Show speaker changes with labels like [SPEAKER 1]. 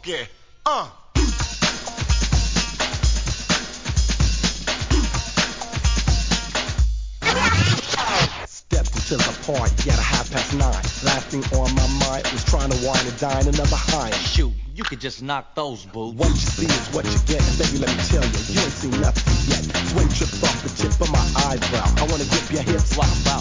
[SPEAKER 1] funky.
[SPEAKER 2] Stepped into the party at 9:30. Last thing on my mind was trying to wine and dine another high.
[SPEAKER 3] Shoot, you could just knock those boots.
[SPEAKER 2] What you see is what you get, and baby, let me tell you, you ain't seen nothing yet. Swing trips off the tip of my eyebrow. I wanna grip your hips
[SPEAKER 3] What about?